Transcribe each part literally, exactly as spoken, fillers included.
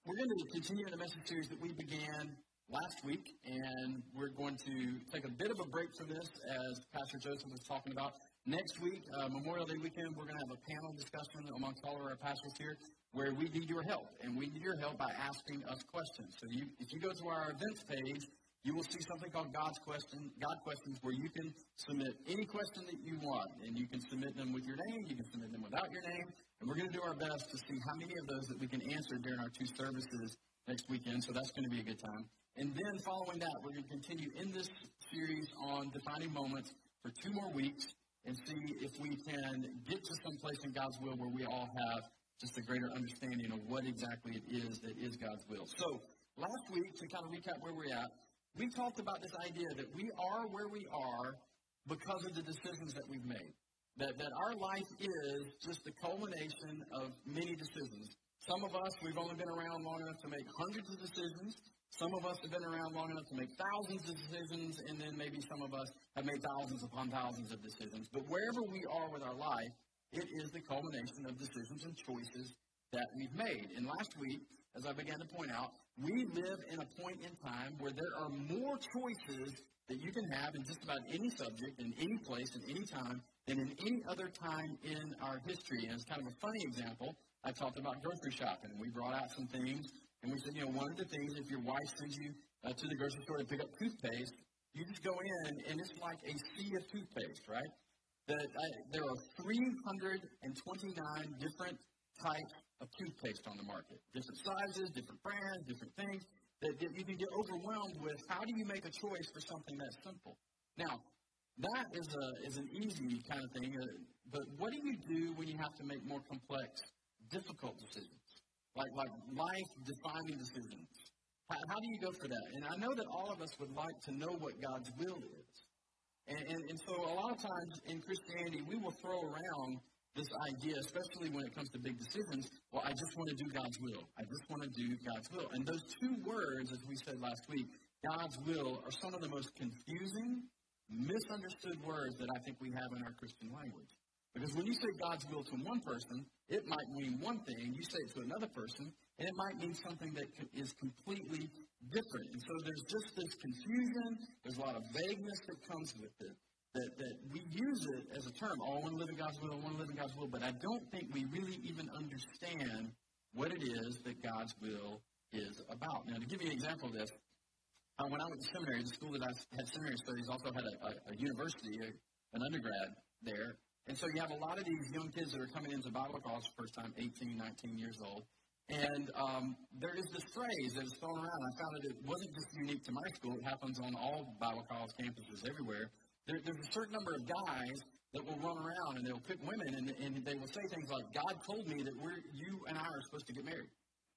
We're going to continue in the message series that we began last week, and we're going to take a bit of a break from this, as Pastor Joseph was talking about. Next week, uh, Memorial Day weekend, we're going to have a panel discussion amongst all of our pastors here where we need your help, and we need your help by asking us questions. So you, if you go to our events page, you will see something called God's question, God Questions, where you can submit any question that you want, and you can submit them with your name, you can submit them without your name, and we're going to do our best to see how many of those that we can answer during our two services next weekend, so that's going to be a good time. And then following that, we're going to continue in this series on defining moments for two more weeks and see if we can get to some place in God's will where we all have just a greater understanding of what exactly it is that is God's will. So last week, to kind of recap where we're at, we talked about this idea that we are where we are because of the decisions that we've made. That, that our life is just the culmination of many decisions. Some of us, we've only been around long enough to make hundreds of decisions. Some of us have been around long enough to make thousands of decisions, and then maybe some of us have made thousands upon thousands of decisions. But wherever we are with our life, it is the culmination of decisions and choices that we've made. And last week, as I began to point out, we live in a point in time where there are more choices that you can have in just about any subject, in any place, in any time, than in any other time in our history. And it's kind of a funny example. I talked about grocery shopping. We brought out some things, and we said, you know, one of the things, if your wife sends you uh, to the grocery store to pick up toothpaste, you just go in, and it's like a sea of toothpaste, right? That I, there are three hundred twenty-nine different types of toothpaste on the market. Different sizes, different brands, different things. That, that you can get overwhelmed with. How do you make a choice for something that's simple? Now, that is a is an easy kind of thing, uh, but what do you do when you have to make more complex, difficult decisions, like like life-defining decisions? How, how do you go for that? And I know that all of us would like to know what God's will is, and, and and so a lot of times in Christianity we will throw around this idea, especially when it comes to big decisions. Well, I just want to do God's will. I just want to do God's will. And those two words, as we said last week, God's will, are some of the most confusing, misunderstood words that I think we have in our Christian language. Because when you say God's will to one person, it might mean one thing. You say it to another person, and it might mean something that is completely different. And so there's just this confusion. There's a lot of vagueness that comes with it. That, that we use it as a term, oh, I want to live in God's will, I want to live in God's will, but I don't think we really even understand what it is that God's will is about. Now, to give you an example of this, uh, when I went to seminary, the school that I had seminary studies also had a, a, a university, a, an undergrad there, and so you have a lot of these young kids that are coming into Bible college for the first time, eighteen, nineteen years old, and um, there is this phrase that is thrown around. I found that it wasn't just unique to my school, it happens on all Bible college campuses everywhere. There, there's a certain number of guys that will run around and they'll pick women and, and they will say things like, God told me that we're, you and I are supposed to get married.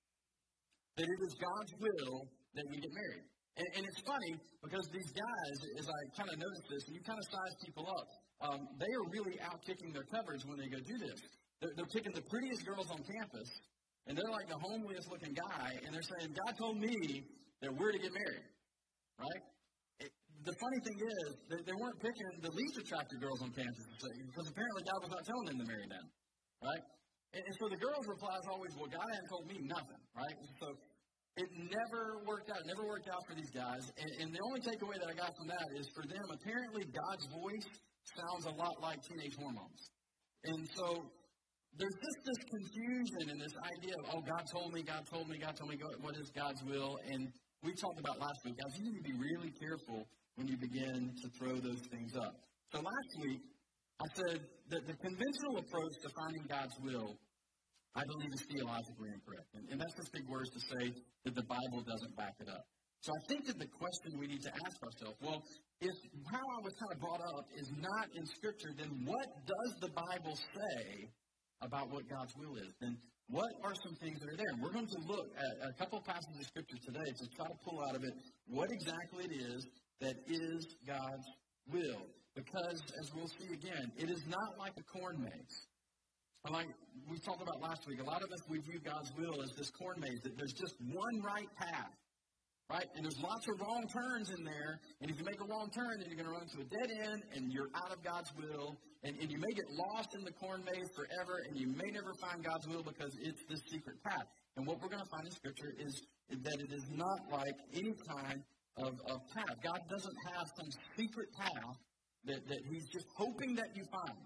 That it is God's will that we get married. And, and it's funny because these guys, as I kind of noticed this, and you kind of size people up, um, they are really out kicking their covers when they go do this. They're, they're picking the prettiest girls on campus and they're like the homeliest looking guy and they're saying, God told me that we're to get married. Right? The funny thing is, they, they weren't picking the least attractive girls on campus because apparently God was not telling them to marry them, right? And, and so the girl's reply is always, well, God hadn't told me nothing, right? And so it never worked out. It never worked out for these guys. And, and the only takeaway that I got from that is for them, apparently God's voice sounds a lot like teenage hormones. And so there's just this confusion and this idea of, oh, God told me, God told me, God told me, what is God's will? And we talked about last week, guys, you need to be really careful when you begin to throw those things up. So last week, I said that the conventional approach to finding God's will, I believe, is theologically incorrect. And, and that's just big words to say that the Bible doesn't back it up. So I think that the question we need to ask ourselves, well, if how I was kind of brought up is not in Scripture, then what does the Bible say about what God's will is? Then what are some things that are there? And we're going to look at a couple of passages of Scripture today to try to pull out of it what exactly it is that is God's will. Because, as we'll see again, it is not like a corn maze. Like we talked about last week, a lot of us, we view God's will as this corn maze, that there's just one right path, right? And there's lots of wrong turns in there, and if you make a wrong turn, then you're going to run into a dead end, and you're out of God's will, and, and you may get lost in the corn maze forever, and you may never find God's will because it's this secret path. And what we're going to find in Scripture is that it is not like any kind of, of path. God doesn't have some secret path that, that he's just hoping that you find.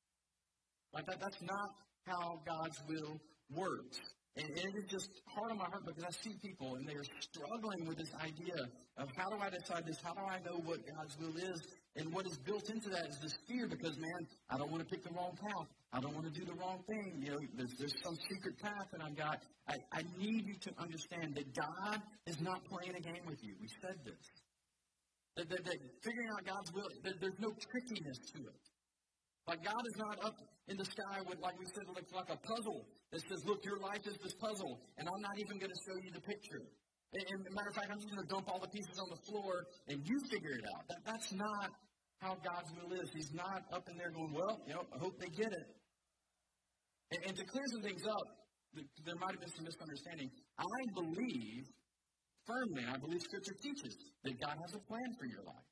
Like that, that's not how God's will works. And it is just hard on my heart because I see people and they are struggling with this idea of how do I decide this? How do I know what God's will is? And what is built into that is this fear because, man, I don't want to pick the wrong path. I don't want to do the wrong thing. You know, there's, there's some secret path that I've got. I, I need you to understand that God is not playing a game with you. We said this. That, that, that figuring out God's will, that there's no trickiness to it. Like God is not up in the sky with, like we said, like, like a puzzle that says, look, your life is this puzzle, and I'm not even going to show you the picture. And, and as a matter of fact, I'm just going to dump all the pieces on the floor, and you figure it out. That, that's not how God's will is. He's not up in there going, well, you know, I hope they get it. And, and to clear some things up, there might have been some misunderstanding. I believe firmly, I believe Scripture teaches that God has a plan for your life.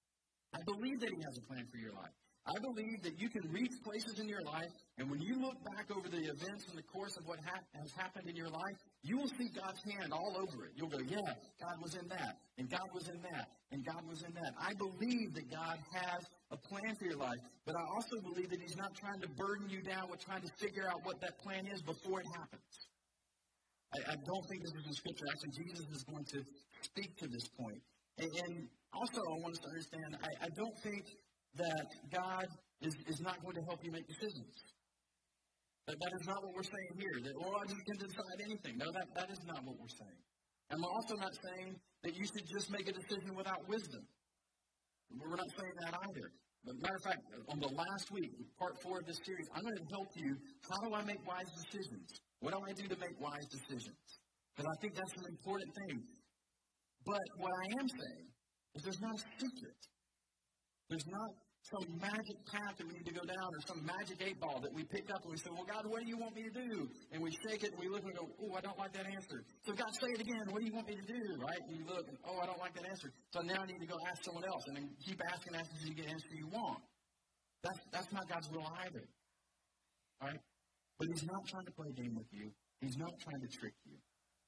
I believe that he has a plan for your life. I believe that you can reach places in your life, and when you look back over the events in the course of what ha- has happened in your life, you will see God's hand all over it. You'll go, yeah, God was in that, and God was in that, and God was in that. I believe that God has a plan for your life, but I also believe that he's not trying to burden you down with trying to figure out what that plan is before it happens. I, I don't think this is in Scripture. Actually, Jesus is going to speak to this point. And, and also, I want us to understand, I, I don't think that God is, is not going to help you make decisions. That, that is not what we're saying here. That, well, I just can decide anything. No, that, that is not what we're saying. And we're also not saying that you should just make a decision without wisdom. We're not saying that either. But matter of fact, on the last week, part four of this series, I'm going to help you, how do I make wise decisions? What do I do to make wise decisions? Because I think that's an important thing. But what I am saying is there's not a secret. There's not some magic path that we need to go down or some magic eight ball that we pick up and we say, well, God, what do you want me to do? And we shake it and we look and go, oh, I don't like that answer. So God, say it again. What do you want me to do? Right? And you look and, oh, I don't like that answer. So now I need to go ask someone else. And then keep asking, asking until you get the answer you want. That's, that's not God's will either. All right? But he's not trying to play a game with you. He's not trying to trick you.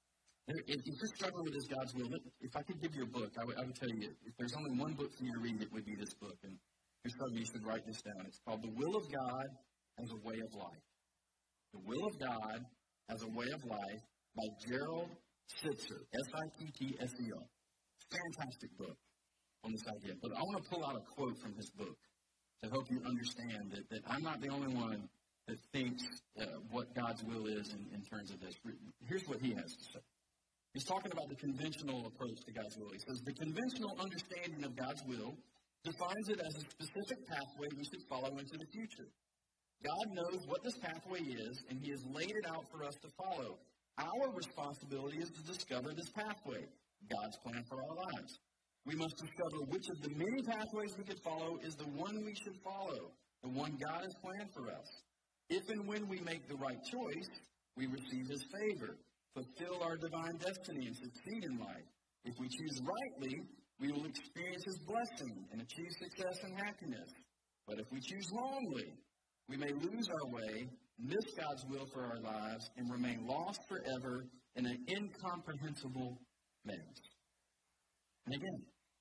If you're struggling with this God's will, if I could give you a book, I would, I would tell you, if there's only one book for you to read, it would be this book. And here's some of you should write this down. It's called The Will of God as a Way of Life. The Will of God as a Way of Life by Gerald Sittser, S I T T S E R. Fantastic book on this idea. But I want to pull out a quote from his book to help you understand that, that I'm not the only one that thinks uh, what God's will is in, in terms of this. Here's what he has to say. He's talking about the conventional approach to God's will. He says, the conventional understanding of God's will defines it as a specific pathway we should follow into the future. God knows what this pathway is, and he has laid it out for us to follow. Our responsibility is to discover this pathway, God's plan for our lives. We must discover which of the many pathways we could follow is the one we should follow, the one God has planned for us. If and when we make the right choice, we receive his favor, fulfill our divine destiny, and succeed in life. If we choose rightly, we will experience his blessing and achieve success and happiness. But if we choose wrongly, we may lose our way, miss God's will for our lives, and remain lost forever in an incomprehensible maze. And again,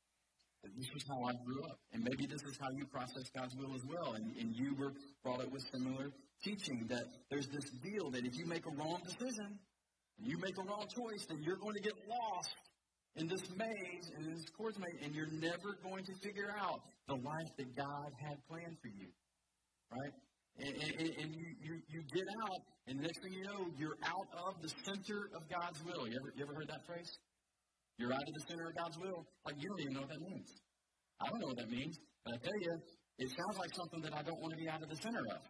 this is how I grew up. And maybe this is how you process God's will as well. And, and you were brought up with similar teaching that there's this deal that if you make a wrong decision, you make a wrong choice, then you're going to get lost in this maze, in this course maze, and you're never going to figure out the life that God had planned for you, right? And, and, and you, you, you get out, and the next thing you know, you're out of the center of God's will. You ever, you ever heard that phrase? You're out of the center of God's will. Like, you don't even know what that means. I don't know what that means, but I tell you, it sounds like something that I don't want to be out of the center of,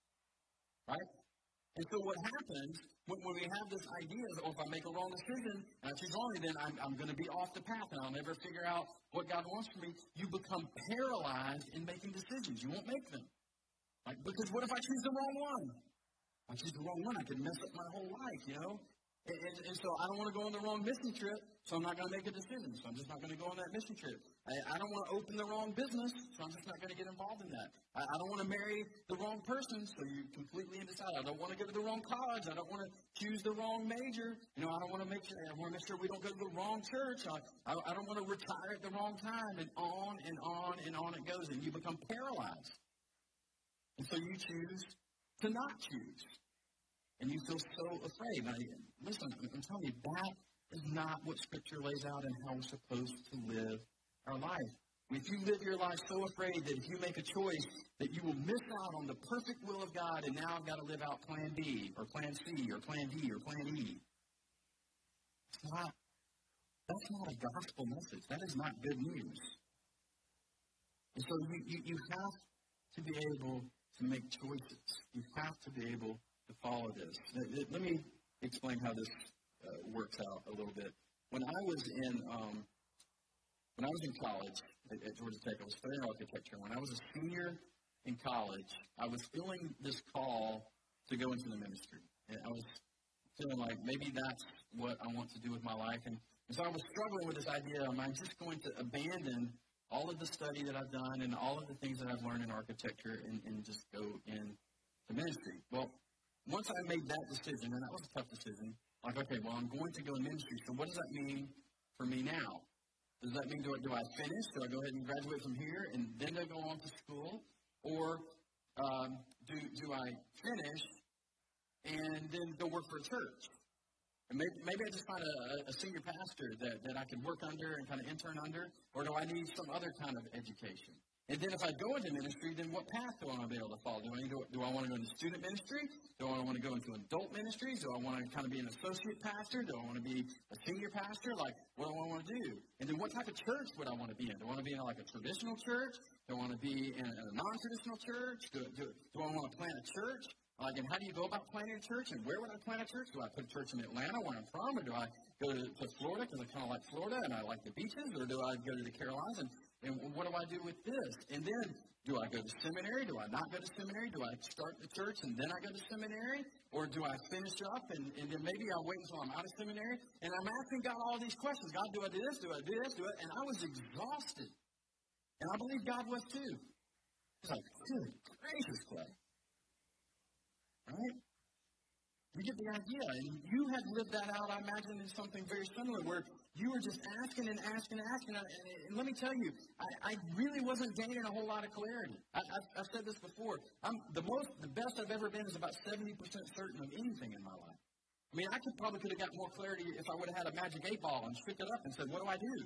right? And so what happens when, when we have this idea of, oh, if I make a wrong decision and I choose wrongly, then I'm, I'm going to be off the path and I'll never figure out what God wants for me. You become paralyzed in making decisions. You won't make them. Like, because what if I choose the wrong one? If I choose the wrong one, I could mess up my whole life, you know? And, and, and so I don't want to go on the wrong mission trip, so I'm not going to make a decision. So I'm just not going to go on that mission trip. I, I don't want to open the wrong business, so I'm just not going to get involved in that. I, I don't want to marry the wrong person, so you're completely undecided. I don't want to go to the wrong college. I don't want to choose the wrong major. You know, I don't want to make sure, I want to make sure we don't go to the wrong church. I, I, I don't want to retire at the wrong time, and on and on and on it goes, and you become paralyzed. And so you choose to not choose. And you feel so afraid. Now, listen, I'm telling you, that is not what Scripture lays out and how we're supposed to live our life. If you live your life so afraid that if you make a choice that you will miss out on the perfect will of God, and now I've got to live out plan B or plan C or plan D or plan E. It's not, that's not a gospel message. That is not good news. And so you, you, you have to be able to make choices. You have to be able to follow this. Let me explain how this uh, works out a little bit. When I was in um, when I was in college at, at Georgia Tech, I was studying architecture. When I was a senior in college, I was feeling this call to go into the ministry, and I was feeling like maybe that's what I want to do with my life. And, and so I was struggling with this idea: am I just going to abandon all of the study that I've done and all of the things that I've learned in architecture and, and just go into ministry? Well, once I made that decision, and that was a tough decision, like, okay, well, I'm going to go in ministry, so what does that mean for me now? Does that mean, do I, do I finish? Do I go ahead and graduate from here and then go on to school? Or um, do, do I finish and then go work for a church? And maybe, maybe I just find a, a senior pastor that, that I can work under and kind of intern under, or do I need some other kind of education? And then if I go into ministry, then what path do I want to be able to follow? Do I, need to, do I want to go into student ministry? Do I want to go into adult ministries? Do I want to kind of be an associate pastor? Do I want to be a senior pastor? Like, what do I want to do? And then what type of church would I want to be in? Do I want to be in like a traditional church? Do I want to be in a non-traditional church? Do, do, do I want to plant a church? Like, and how do you go about planting a church? And where would I plant a church? Do I put a church in Atlanta, where I'm from? Or do I go to, to Florida because I kind of like Florida and I like the beaches? Or do I go to the Carolinas? And, and what do I do with this? And then, do I go to seminary? Do I not go to seminary? Do I start the church and then I go to seminary? Or do I finish up and, and then maybe I'll wait until I'm out of seminary? And I'm asking God all these questions. God, do I do this? Do I do this? Do it? And I was exhausted. And I believe God was too. He's like, good gracious, Clay. Right? You get the idea. And you have lived that out, I imagine, in something very similar where you were just asking and asking and asking. And, and let me tell you, I, I really wasn't gaining a whole lot of clarity. I, I've, I've said this before. I'm the most, the best I've ever been is about seventy percent certain of anything in my life. I mean, I could probably could have got more clarity if I would have had a magic eight ball and shook it up and said, what do I do?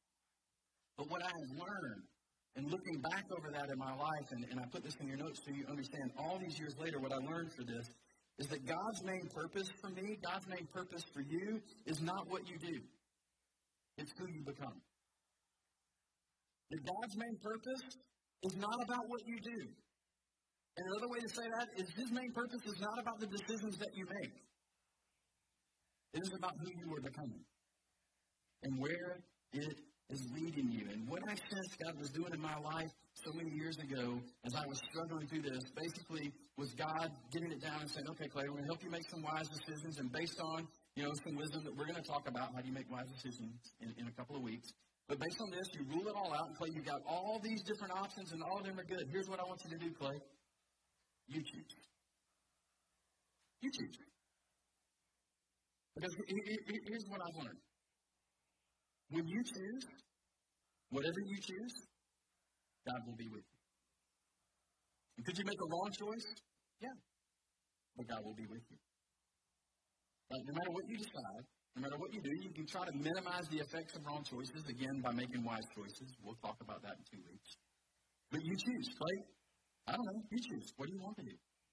But what I have learned, and looking back over that in my life, and, and I put this in your notes so you understand all these years later what I learned for this, is that God's main purpose for me, God's main purpose for you, is not what you do. It's who you become. That God's main purpose is not about what you do. And another way to say that is His main purpose is not about the decisions that you make. It is about who you are becoming and where it is leading you. And what I sensed God was doing in my life so many years ago as I was struggling through this basically was God getting it down and saying, okay, Clay, we're going to help you make some wise decisions. And based on, you know, some wisdom that we're going to talk about, how do you make wise decisions in, in a couple of weeks. But based on this, you rule it all out. And Clay, you've got all these different options and all of them are good. Here's what I want you to do, Clay. You choose. You choose. Because here's what I've learned. When you choose, whatever you choose, God will be with you. And could you make a wrong choice? Yeah. But God will be with you. Like, no matter what you decide, no matter what you do, you can try to minimize the effects of wrong choices, again, by making wise choices. We'll talk about that in two weeks. But you choose. Clay, I don't know. You choose. What do you want to do?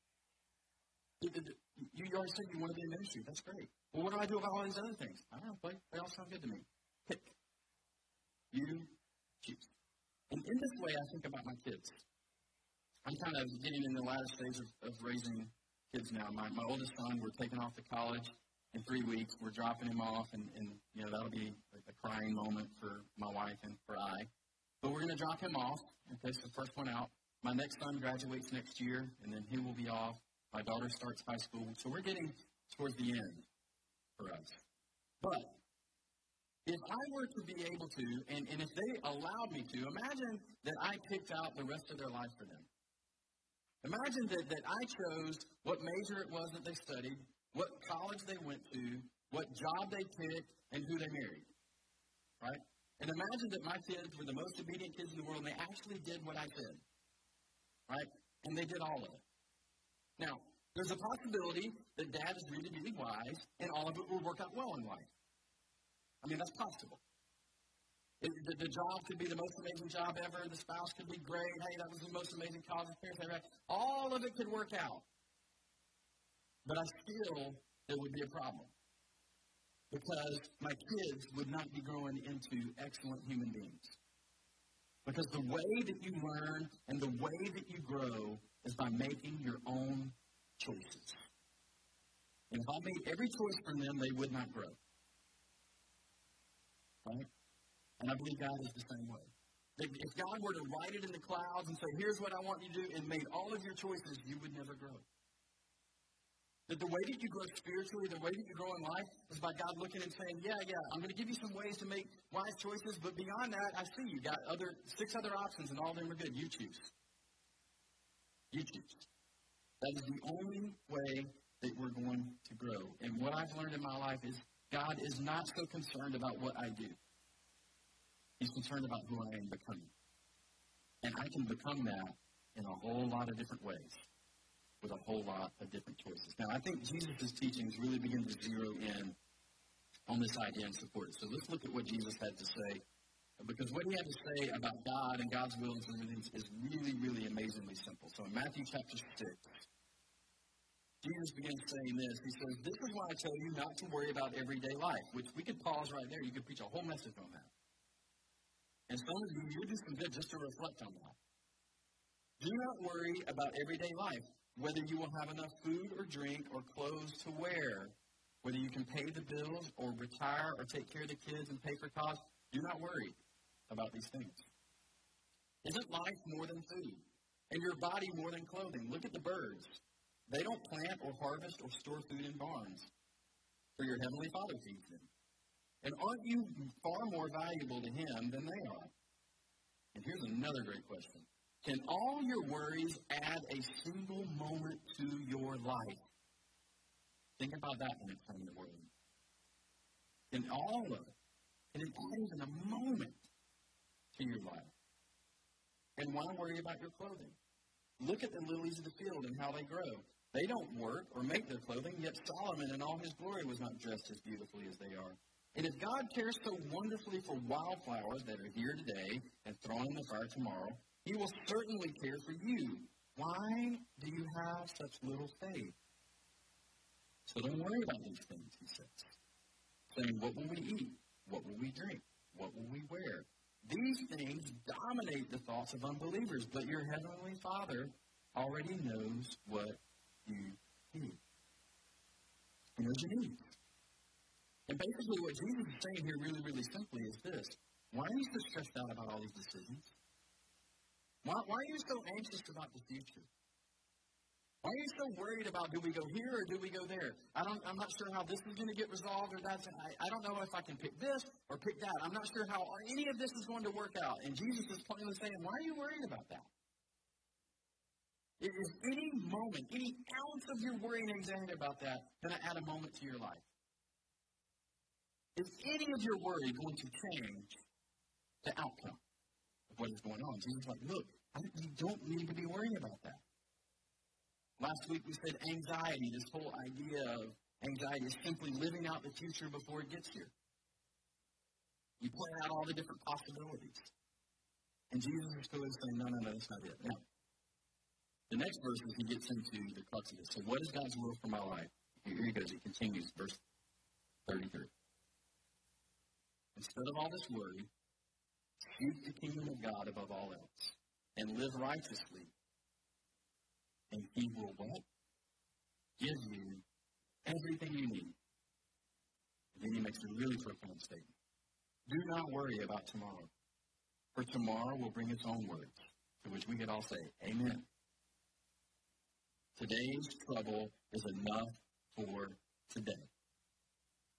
You already said you want to be in ministry. That's great. Well, what do I do about all these other things? I don't know, Clay. They all sound good to me. Pick. You choose. And in this way, I think about my kids. I'm kind of getting in the latter stage of, of raising kids now. My, my oldest son, we're taking off to college in three weeks. We're dropping him off, and, and you know that'll be like a crying moment for my wife and for I. But we're going to drop him off. Okay, so the first one out. My next son graduates next year, and then he will be off. My daughter starts high school. So we're getting towards the end. for us. But if I were to be able to, and, and if they allowed me to, imagine that I picked out the rest of their life for them. Imagine that, that I chose what major it was that they studied, what college they went to, what job they picked, and who they married. Right? And imagine that my kids were the most obedient kids in the world, and they actually did what I said. Right? And they did all of it. Now, there's a possibility that dad is really, really wise, and all of it will work out well in life. I mean, that's possible. It, the, the job could be the most amazing job ever. The spouse could be great. Hey, that was the most amazing college experience ever had. All of it could work out. But I still, there would be a problem. Because my kids would not be growing into excellent human beings. Because the way that you learn and the way that you grow is by making your own choices. And if I made every choice from them, they would not grow. Right? And I believe God is the same way. If God were to write it in the clouds and say, here's what I want you to do, and made all of your choices, you would never grow. That the way that you grow spiritually, the way that you grow in life, is by God looking and saying, yeah, yeah, I'm going to give you some ways to make wise choices, but beyond that, I see you got other six other options, and all of them are good. You choose. You choose. That is the only way that we're going to grow. And what I've learned in my life is God is not so concerned about what I do. He's concerned about who I am becoming. And I can become that in a whole lot of different ways, with a whole lot of different choices. Now, I think Jesus' teachings really begin to zero in on this idea and support it. So let's look at what Jesus had to say, because what he had to say about God and God's will and everything is really, really amazingly simple. So in Matthew chapter six, Jesus begins saying this. He says, this is why I tell you not to worry about everyday life, which we could pause right there. You could preach a whole message on that. And some of you, you'll do some good just to reflect on that. Do not worry about everyday life, whether you will have enough food or drink or clothes to wear, whether you can pay the bills or retire or take care of the kids and pay for college. Do not worry about these things. Isn't life more than food, and your body more than clothing? Look at the birds. They don't plant or harvest or store food in barns, for your heavenly Father feeds them. And aren't you far more valuable to him than they are? And here's another great question. Can all your worries add a single moment to your life? Think about that when it's time to worry. Can all of it, can it add even a moment to your life? And why worry about your clothing? Look at the lilies of the field and how they grow. They don't work or make their clothing, yet Solomon in all his glory was not dressed as beautifully as they are. And if God cares so wonderfully for wildflowers that are here today and thrown in the fire tomorrow, he will certainly care for you. Why do you have such little faith? So don't worry about these things, he says. Saying, what will we eat? What will we drink? What will we wear? These things dominate the thoughts of unbelievers, but your heavenly Father already knows what you need. He knows your needs. And basically what Jesus is saying here really, really simply is this. Why are you so stressed out about all these decisions? Why, why are you so anxious about the future? Why are you so worried about, do we go here or do we go there? I don't, I'm not sure how this is going to get resolved or that's, I, I don't know if I can pick this or pick that. I'm not sure how any of this is going to work out. And Jesus is plainly saying, why are you worried about that? Is any moment, any ounce of your worry and anxiety about that going to add a moment to your life? Is any of your worry going to change the outcome of what is going on? Jesus is like, look, I, you don't need to be worrying about that. Last week we said anxiety, this whole idea of anxiety is simply living out the future before it gets here. You plan out all the different possibilities. And Jesus is still saying, no, no, no, that's not it. Now, the next verse is he gets into the crux of it. So what is God's will for my life? Here he goes. He continues, verse thirty-three. Instead of all this worry, seek the kingdom of God above all else and live righteously. And he will what? Give you everything you need. And then he makes a really profound statement. Do not worry about tomorrow, for tomorrow will bring its own worries, to which we could all say, amen. Today's trouble is enough for today.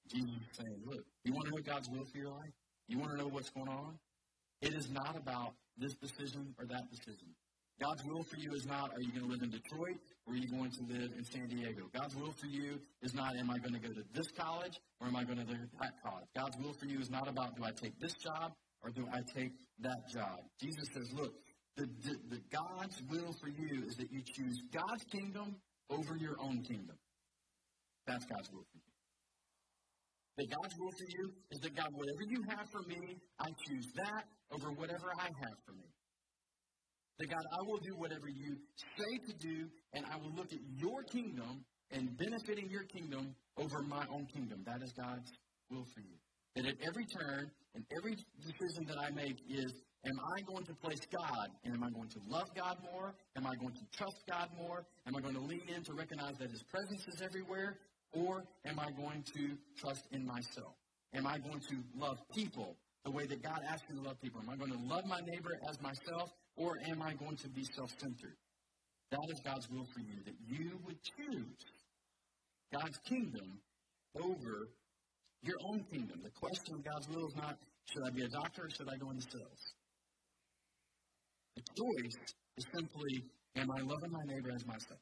Jesus is saying, look, you want to know God's will for your life? You want to know what's going on? It is not about this decision or that decision. God's will for you is not, are you going to live in Detroit or are you going to live in San Diego? God's will for you is not, am I going to go to this college or am I going to go to that college? God's will for you is not about, do I take this job or do I take that job? Jesus says, look, the, the, the God's will for you is that you choose God's kingdom over your own kingdom. That's God's will for you. That God's will for you is that, God, whatever you have for me, I choose that over whatever I have for me. That, God, I will do whatever you say to do, and I will look at your kingdom and benefiting your kingdom over my own kingdom. That is God's will for you. That at every turn and every decision that I make is, am I going to place God, and am I going to love God more? Am I going to trust God more? Am I going to lean in to recognize that his presence is everywhere? Or am I going to trust in myself? Am I going to love people the way that God asks me to love people? Am I going to love my neighbor as myself, or am I going to be self-centered? That is God's will for you, that you would choose God's kingdom over your own kingdom. The question of God's will is not, should I be a doctor or should I go into sales? The choice is simply, am I loving my neighbor as myself?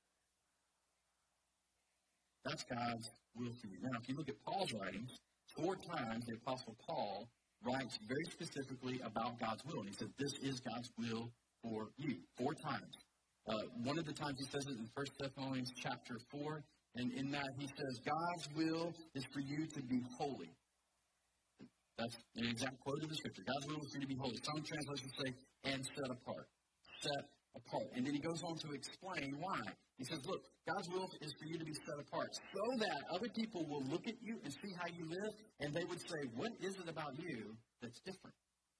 That's God's will for you. Now, if you look at Paul's writings, four times the Apostle Paul writes very specifically about God's will. And he said, this is God's will for you. Four times. Uh, one of the times he says it in First Thessalonians chapter four. And in that he says, God's will is for you to be holy. That's an exact quote of the scripture. God's will is for you to be holy. Some translations say, and set apart. Set apart. And then he goes on to explain why. He says, look, God's will is for you to be set apart so that other people will look at you and see how you live, and they would say, what is it about you that's different?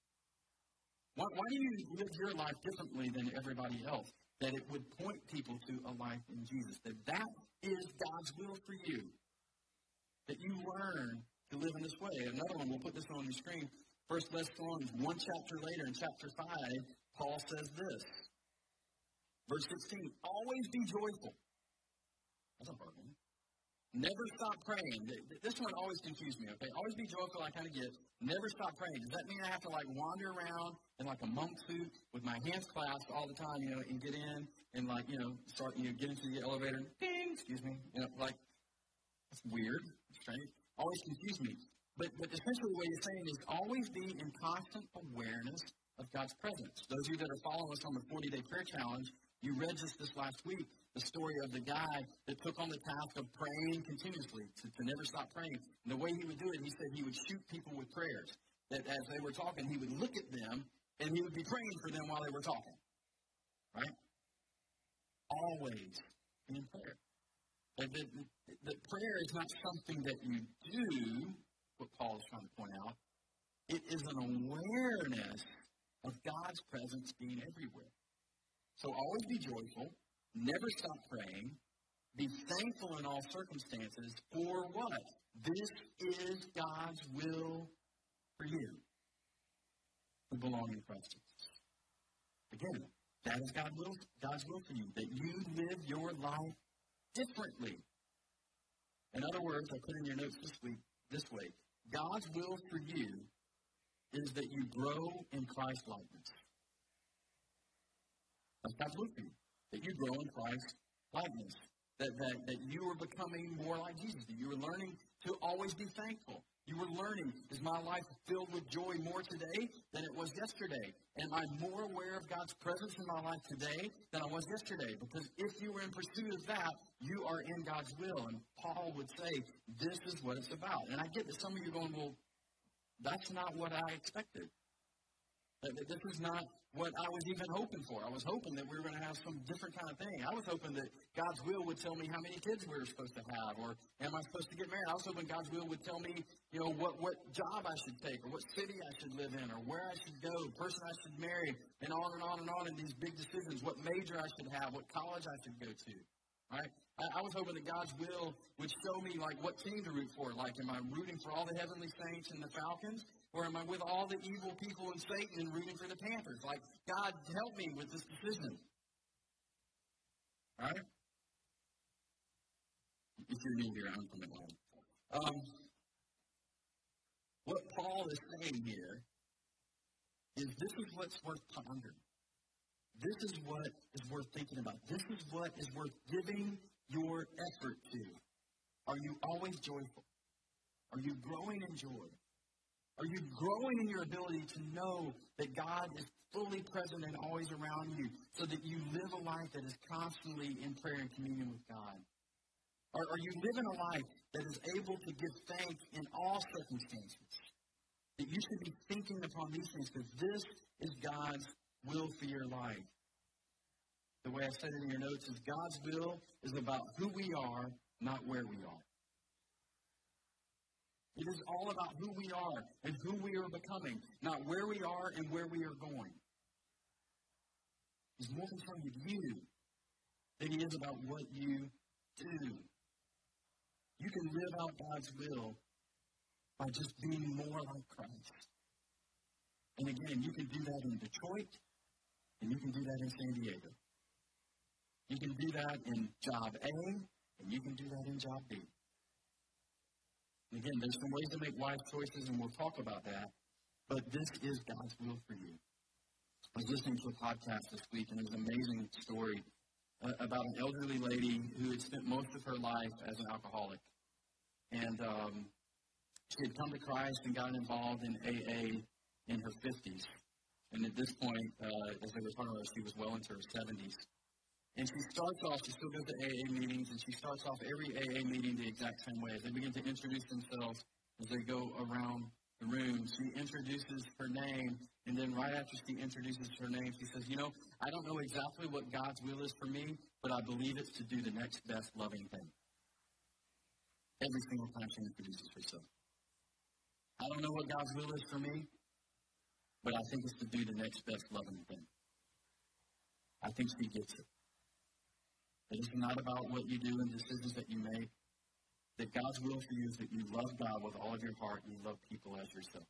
Why, why do you live your life differently than everybody else? That it would point people to a life in Jesus. That that is God's will for you. That you learn to live in this way. Another one, we'll put this on the screen. First Thessalonians, one chapter later, in chapter five, Paul says this. Verse sixteen, always be joyful. That's a hard one. Never stop praying. This one always confused me, okay? Always be joyful, I kind of get. Never stop praying. Does that mean I have to, like, wander around in, like, a monk suit with my hands clasped all the time, you know, and get in and, like, you know, start, you know, get into the elevator and ding, excuse me, you know, like, it's weird, strange. Always confused me. But, but essentially what he's saying is always be in constant awareness of God's presence. Those of you that are following us on the forty-day prayer challenge, you read just this last week, the story of the guy that took on the task of praying continuously, to, to never stop praying. And the way he would do it, he said he would shoot people with prayers. That as they were talking, he would look at them, and he would be praying for them while they were talking. Right? Always in prayer. That, that, that prayer is not something that you do, what Paul is trying to point out. It is an awareness of God's presence being everywhere. So always be joyful, never stop praying, be thankful in all circumstances. For what? This is God's will for you who belong in Christ Jesus. Again, that is God's will, God's will for you, that you live your life differently. In other words, I put in your notes this week this way. God's will for you is that you grow in Christ likeness. That's God's will for you. That you grow in Christ's likeness. That, that, that you are becoming more like Jesus. That you are learning to always be thankful. You were learning, is my life filled with joy more today than it was yesterday? Am I more aware of God's presence in my life today than I was yesterday? Because if you were in pursuit of that, you are in God's will. And Paul would say, this is what it's about. And I get that some of you are going, well, that's not what I expected. This is not what I was even hoping for. I was hoping that we were going to have some different kind of thing. I was hoping that God's will would tell me how many kids we were supposed to have, or am I supposed to get married? I was hoping God's will would tell me, you know, what, what job I should take, or what city I should live in, or where I should go, the person I should marry, and on and on and on in these big decisions, what major I should have, what college I should go to. Right? I, I was hoping that God's will would show me, like, what team to root for. Like, am I rooting for all the heavenly saints and the Falcons? Or am I with all the evil people and Satan and rooting for the Panthers? Like, God, help me with this decision. All right? If you're new here, I'm from Atlanta. Um, saying here is this is what's worth pondering. This is what is worth thinking about. This is what is worth giving your effort to. Are you always joyful? Are you growing in joy? Are you growing in your ability to know that God is fully present and always around you so that you live a life that is constantly in prayer and communion with God? Or are you living a life that is able to give thanks in all circumstances? That you should be thinking upon these things because this is God's will for your life. The way I said it in your notes is God's will is about who we are, not where we are. It is all about who we are and who we are becoming, not where we are and where we are going. He's more concerned with you than he is about what you do. You can live out God's will by just being more like Christ. And again, you can do that in Detroit, and you can do that in San Diego. You can do that in job A, and you can do that in job B. And again, there's some ways to make wise choices, and we'll talk about that. But this is God's will for you. I was listening to a podcast this week, and it was an amazing story uh, about an elderly lady who had spent most of her life as an alcoholic. And um, she had come to Christ and gotten involved in A A in her fifties. And at this point, uh, as they were talking about, she was well into her seventies. And she starts off, she still goes to A A meetings, and she starts off every A A meeting the exact same way. As they begin to introduce themselves as they go around the room, she introduces her name, and then right after she introduces her name, she says, you know, I don't know exactly what God's will is for me, but I believe it's to do the next best loving thing. Every single time she introduces herself. I don't know what God's will is for me, but I think it's to do the next best loving thing. I think she gets it. It is not about what you do and decisions that you make. That God's will for you is that you love God with all of your heart and you love people as yourself.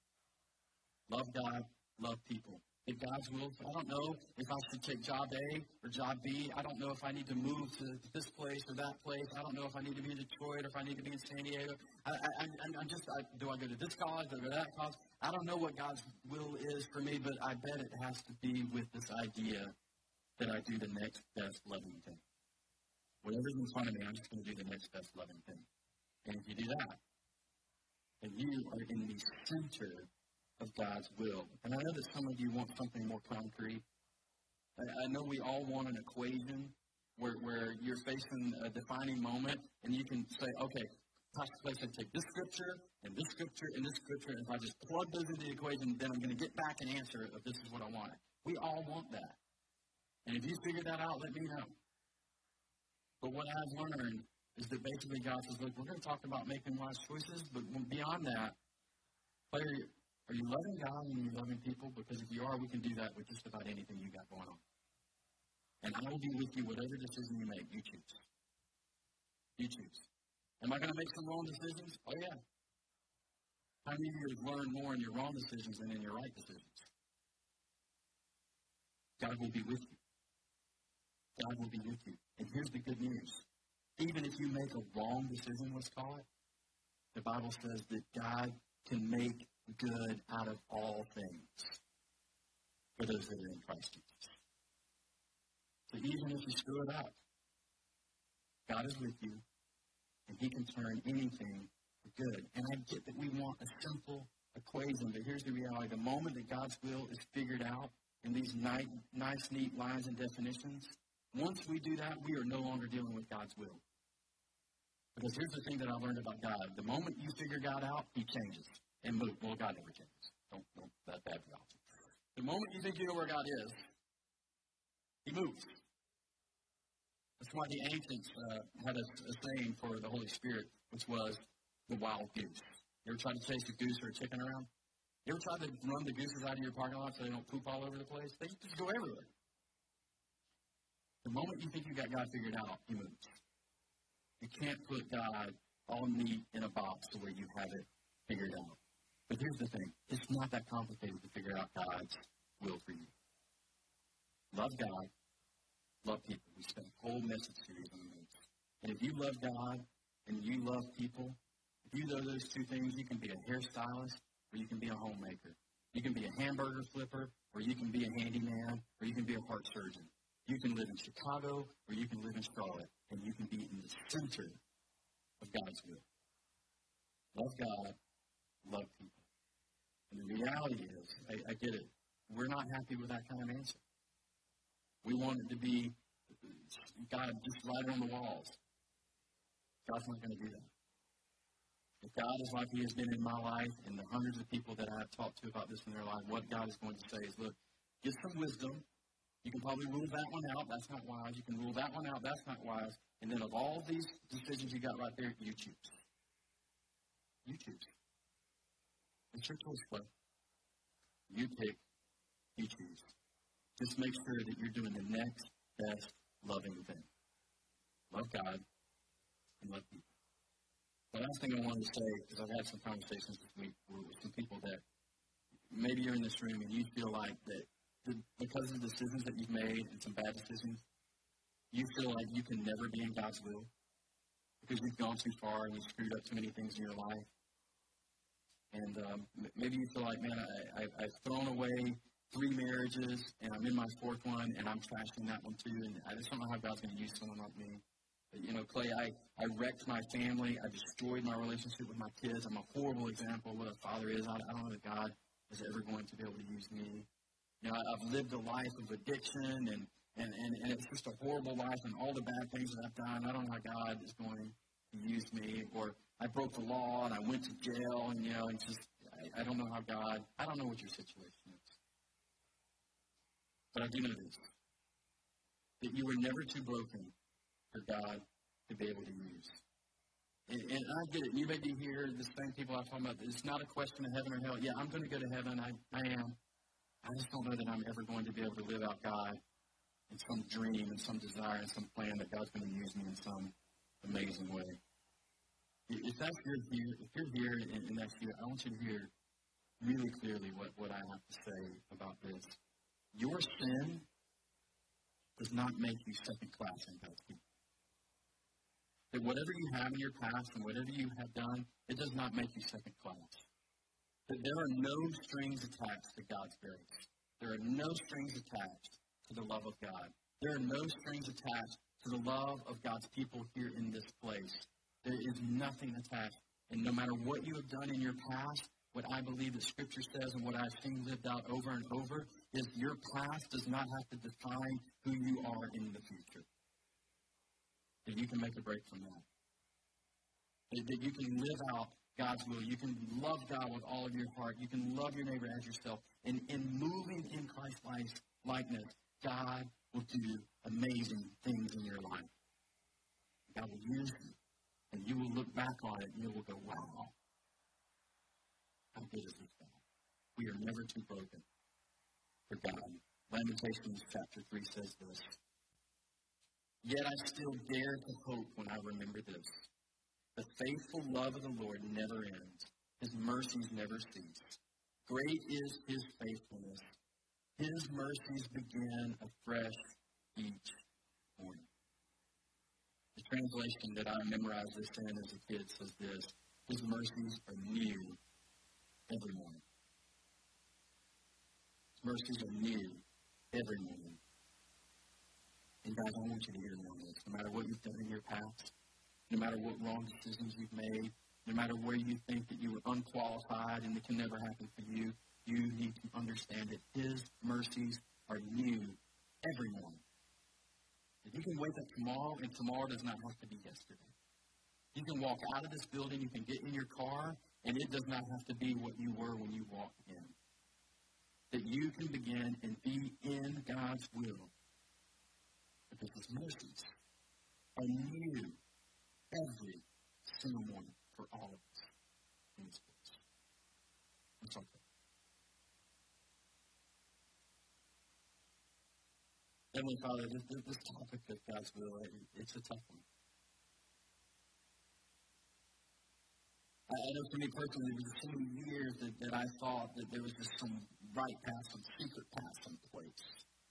Love God, love people. If God's will, I don't know if I should take job A or job B. I don't know if I need to move to this place or that place. I don't know if I need to be in Detroit or if I need to be in San Diego. I, I, I'm just, I, do I go to this college? Do I go to that college? I don't know what God's will is for me, but I bet it has to be with this idea that I do the next best loving thing. Whatever's in front of me, I'm just going to do the next best loving thing. And if you do that, then you are in the center of God's will. And I know that some of you want something more concrete. I, I know we all want an equation where, where you're facing a defining moment, and you can say, okay, Pastor Clay said take this scripture, and this scripture, and this scripture, and if I just plug those into the equation, then I'm going to get back and answer if this is what I want. We all want that. And if you figure that out, let me know. But what I've learned is that basically God says, look, we're going to talk about making wise choices, but beyond that, are you, are you loving God and are you loving people? Because if you are, we can do that with just about anything you got going on. And I will be with you whatever decision you make. You choose. You choose. Am I going to make some wrong decisions? Oh, yeah. How many of you have learned more in your wrong decisions than in your right decisions? God will be with you. God will be with you. And here's the good news. Even if you make a wrong decision, let's call it, the Bible says that God can make good out of all things for those that are in Christ Jesus. So even if you screw it up, God is with you, and he can turn anything for good. And I get that we want a simple equation, but here's the reality. The moment that God's will is figured out in these nice, nice neat lines and definitions, once we do that, we are no longer dealing with God's will. Because here's the thing that I learned about God. The moment you figure God out, he changes and moves. Well, God never changes. Don't, don't, that's bad theology. The moment you think you know where God is, he moves. That's why the ancients uh, had a, a saying for the Holy Spirit, which was the wild goose. You ever tried to chase a goose or a chicken around? You ever tried to run the gooses out of your parking lot so they don't poop all over the place? They just go everywhere. The moment you think you got God figured out, he moves. You can't put God all neat in a box to where you have it figured out. But here's the thing. It's not that complicated to figure out God's will for you. Love God. Love people. We spent a whole message series on this. And if you love God and you love people, if you know those two things, you can be a hairstylist or you can be a homemaker. You can be a hamburger flipper, or you can be a handyman, or you can be a heart surgeon. You can live in Chicago, or you can live in Charlotte, and you can be in the center of God's will. Love God, love people. And the reality is, I, I get it, we're not happy with that kind of answer. We want it to be God just right on the walls. God's not going to do that. If God is like he has been in my life and the hundreds of people that I've talked to about this in their life, what God is going to say is, look, get some wisdom. You can probably rule that one out. That's not wise. You can rule that one out. That's not wise. And then of all these decisions you got right there, you choose. You choose. It's your choice, bud. You pick. You choose. Just make sure that you're doing the next best loving thing. Love God and love people. The last thing I wanted to say, because I've had some conversations this week with some people that maybe you're in this room and you feel like that the, because of the decisions that you've made and some bad decisions, you feel like you can never be in God's will because you've gone too far and you've screwed up too many things in your life. And um, maybe you feel like, man, I, I, I've thrown away three marriages and I'm in my fourth one and I'm trashing that one too, and I just don't know how God's going to use someone like me. You know, Clay, I, I wrecked my family. I destroyed my relationship with my kids. I'm a horrible example of what a father is. I, I don't know that God is ever going to be able to use me. You know, I've lived a life of addiction, and, and, and, and it's just a horrible life, and all the bad things that I've done, I don't know how God is going to use me. Or I broke the law, and I went to jail, and, you know, it's just, I, I don't know how God, I don't know what your situation is. But I do know this, that you were never too broken for God to be able to use. And, and I get it. You may be here, the same people I'm talking about. It's not a question of heaven or hell. Yeah, I'm going to go to heaven. I, I am. I just don't know that I'm ever going to be able to live out God in some dream and some desire and some plan that God's going to use me in some amazing way. If that's your here, if you're here and, and that's you, I want you to hear really clearly what, what I have to say about this. Your sin does not make you second class in God's people. That whatever you have in your past and whatever you have done, it does not make you second class. That there are no strings attached to God's grace. There are no strings attached to the love of God. There are no strings attached to the love of God's people here in this place. There is nothing attached. And no matter what you have done in your past, what I believe that Scripture says and what I've seen lived out over and over is your past does not have to define who you are in the future. That you can make a break from that. That, that you can live out God's will. You can love God with all of your heart. You can love your neighbor as yourself. And in moving in Christ's likeness, God will do amazing things in your life. God will use you. And you will look back on it and you will go, wow, how good is this God? We are never too broken for God. Lamentations chapter three says this. Yet I still dare to hope when I remember this. The faithful love of the Lord never ends. His mercies never cease. Great is his faithfulness. His mercies begin afresh each morning. The translation that I memorized this in as a kid says this. His mercies are new every morning. His mercies are new every morning. And guys, I want you to hear me on this. No matter what you've done in your past, no matter what wrong decisions you've made, no matter where you think that you were unqualified and it can never happen for you, you need to understand that his mercies are new every morning. If you can wake up tomorrow, and tomorrow does not have to be yesterday. You can walk out of this building, you can get in your car, and it does not have to be what you were when you walked in. That you can begin and be in God's will. Because his mercies are new every single morning for all of us in this place. Let's talk about it. Heavenly Father, this, this topic of God's will, it, it's a tough one. I, I know for me personally, there was so many years that, that I thought that there was just some right path, some secret path, some place.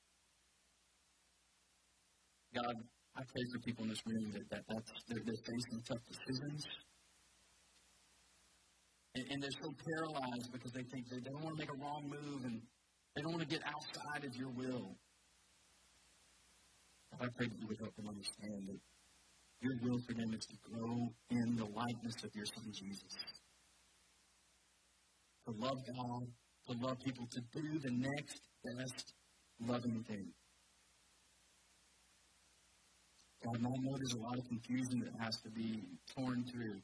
God, I pray for people in this room that, that that's, they're, they're facing tough decisions. And, and they're so paralyzed because they think they, they don't want to make a wrong move and they don't want to get outside of your will. I pray that you would help them understand that your will for them is to grow in the likeness of your Son, Jesus. To love God, to love people, to do the next best loving thing. God, I know there's a lot of confusion that has to be torn through.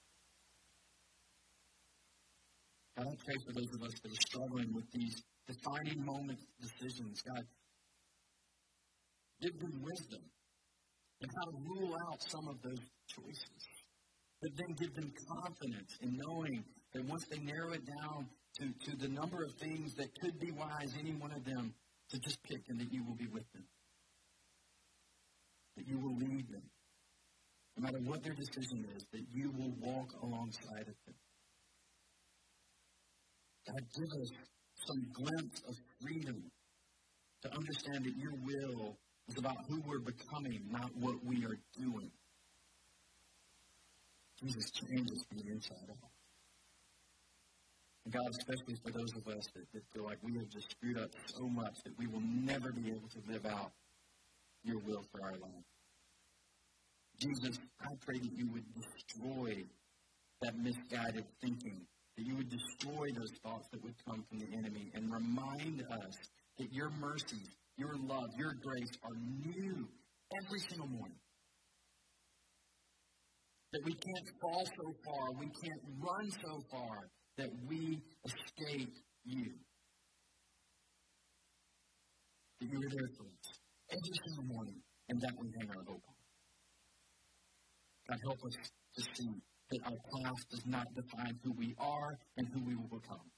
God, I pray for those of us that are struggling with these defining moment decisions. God, give them wisdom and how to rule out some of those choices. But then give them confidence in knowing that once they narrow it down to, to the number of things that could be wise, any one of them, to just pick, and that you will be with them. That you will lead them. No matter what their decision is, that you will walk alongside of them. God, give us some glimpse of freedom to understand that your will is about who we're becoming, not what we are doing. Jesus, change us from the inside out. And God, especially for those of us that, that feel like we have just screwed up so much that we will never be able to live out your will for our life. Jesus, I pray that you would destroy that misguided thinking, that you would destroy those thoughts that would come from the enemy and remind us that your mercies, your love, your grace are new every single morning. That we can't fall so far, we can't run so far that we escape you. That you are there for us every single morning, and that we hang our hope on. God, help us to see that our past does not define who we are and who we will become.